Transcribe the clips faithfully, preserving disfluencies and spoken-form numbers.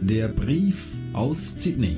Der Brief aus Sydney.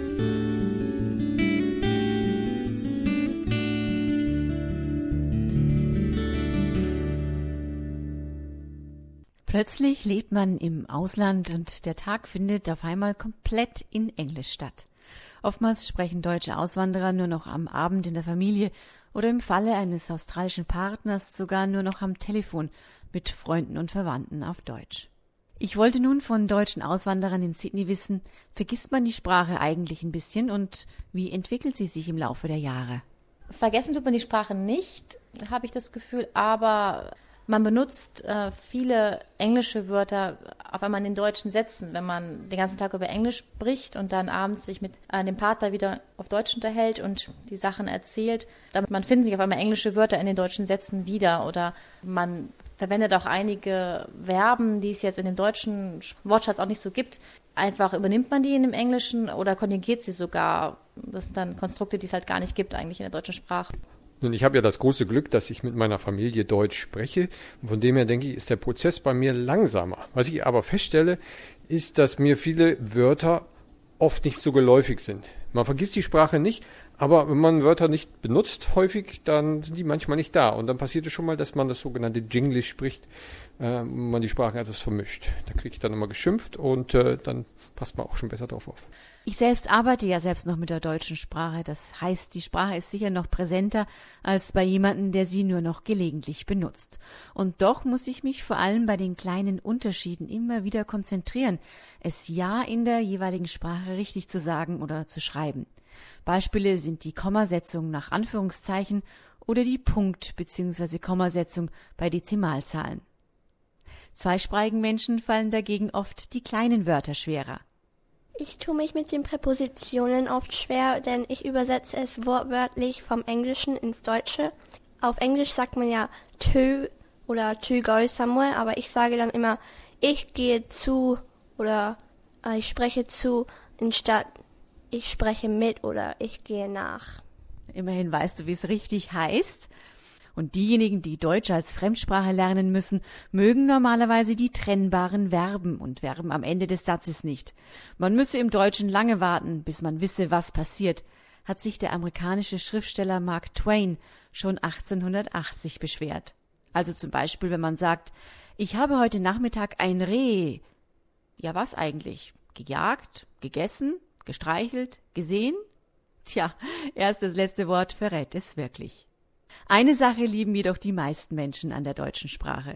Plötzlich lebt man im Ausland und der Tag findet auf einmal komplett in Englisch statt. Oftmals sprechen deutsche Auswanderer nur noch am Abend in der Familie oder im Falle eines australischen Partners sogar nur noch am Telefon mit Freunden und Verwandten auf Deutsch. Ich wollte nun von deutschen Auswanderern in Sydney wissen, vergisst man die Sprache eigentlich ein bisschen und wie entwickelt sie sich im Laufe der Jahre? Vergessen tut man die Sprache nicht, habe ich das Gefühl, aber man benutzt äh, viele englische Wörter auf einmal in den deutschen Sätzen, wenn man den ganzen Tag über Englisch spricht und dann abends sich mit äh, dem Partner wieder auf Deutsch unterhält und die Sachen erzählt. Dann, man findet sich auf einmal englische Wörter in den deutschen Sätzen wieder oder man verwendet auch einige Verben, die es jetzt in dem deutschen Wortschatz auch nicht so gibt. Einfach übernimmt man die in dem Englischen oder konjugiert sie sogar. Das sind dann Konstrukte, die es halt gar nicht gibt eigentlich in der deutschen Sprache. Nun, ich habe ja das große Glück, dass ich mit meiner Familie Deutsch spreche. Und von dem her denke ich, ist der Prozess bei mir langsamer. Was ich aber feststelle, ist, dass mir viele Wörter oft nicht so geläufig sind. Man vergisst die Sprache nicht, aber wenn man Wörter nicht benutzt häufig, dann sind die manchmal nicht da. Und dann passiert es schon mal, dass man das sogenannte Jinglish spricht, äh, man die Sprachen etwas vermischt. Da kriege ich dann immer geschimpft und äh, dann passt man auch schon besser drauf auf. Ich selbst arbeite ja selbst noch mit der deutschen Sprache. Das heißt, die Sprache ist sicher noch präsenter als bei jemandem, der sie nur noch gelegentlich benutzt. Und doch muss ich mich vor allem bei den kleinen Unterschieden immer wieder konzentrieren, es ja in der jeweiligen Sprache richtig zu sagen oder zu schreiben. Beispiele sind die Kommasetzung nach Anführungszeichen oder die Punkt- bzw. Kommasetzung bei Dezimalzahlen. Zweisprachigen Menschen fallen dagegen oft die kleinen Wörter schwerer. Ich tue mich mit den Präpositionen oft schwer, denn ich übersetze es wortwörtlich vom Englischen ins Deutsche. Auf Englisch sagt man ja to oder to go somewhere, aber ich sage dann immer, ich gehe zu oder äh, ich spreche zu, anstatt ich spreche mit oder ich gehe nach. Immerhin weißt du, wie es richtig heißt. Und diejenigen, die Deutsch als Fremdsprache lernen müssen, mögen normalerweise die trennbaren Verben und Verben am Ende des Satzes nicht. Man müsse im Deutschen lange warten, bis man wisse, was passiert, hat sich der amerikanische Schriftsteller Mark Twain schon achtzehnhundertachtzig beschwert. Also zum Beispiel, wenn man sagt, ich habe heute Nachmittag ein Reh. Ja, was eigentlich? Gejagt, gegessen, gestreichelt, gesehen? Tja, erst das letzte Wort verrät es wirklich. Eine Sache lieben jedoch die meisten Menschen an der deutschen Sprache.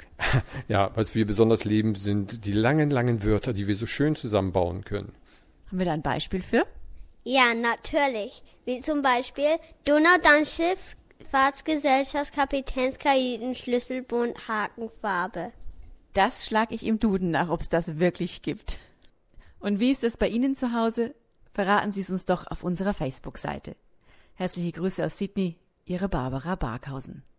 Ja, was wir besonders lieben, sind die langen, langen Wörter, die wir so schön zusammenbauen können. Haben wir da ein Beispiel für? Ja, natürlich. Wie zum Beispiel Donaudampfschiff, Fahrtsgesellschaft, Kapitänskajüten, Schlüsselbund, Hakenfarbe. Das schlage ich im Duden nach, ob es das wirklich gibt. Und wie ist es bei Ihnen zu Hause? Verraten Sie es uns doch auf unserer Facebook-Seite. Herzliche Grüße aus Sydney. Ihre Barbara Barkhausen.